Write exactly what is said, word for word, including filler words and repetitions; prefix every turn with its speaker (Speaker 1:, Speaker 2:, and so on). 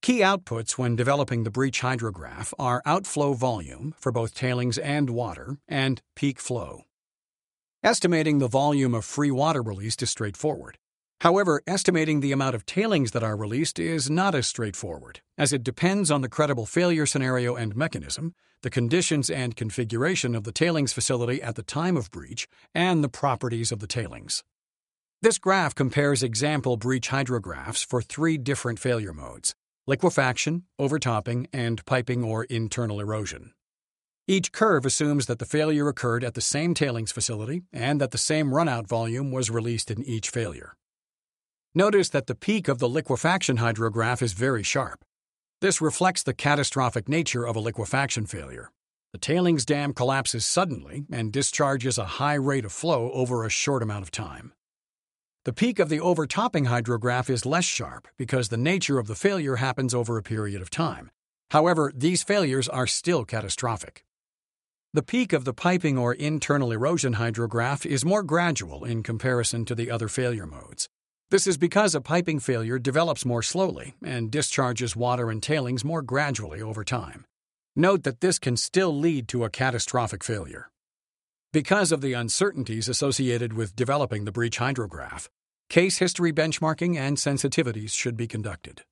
Speaker 1: Key outputs when developing the breach hydrograph are outflow volume for both tailings and water, and peak flow. Estimating the volume of free water released is straightforward. However, estimating the amount of tailings that are released is not as straightforward, as it depends on the credible failure scenario and mechanism, the conditions and configuration of the tailings facility at the time of breach, and the properties of the tailings. This graph compares example breach hydrographs for three different failure modes: liquefaction, overtopping, and piping or internal erosion. Each curve assumes that the failure occurred at the same tailings facility and that the same runout volume was released in each failure. Notice that the peak of the liquefaction hydrograph is very sharp. This reflects the catastrophic nature of a liquefaction failure. The tailings dam collapses suddenly and discharges a high rate of flow over a short amount of time. The peak of the overtopping hydrograph is less sharp because the nature of the failure happens over a period of time. However, these failures are still catastrophic. The peak of the piping or internal erosion hydrograph is more gradual in comparison to the other failure modes. This is because a piping failure develops more slowly and discharges water and tailings more gradually over time. Note that this can still lead to a catastrophic failure. Because of the uncertainties associated with developing the breach hydrograph, case history benchmarking and sensitivities should be conducted.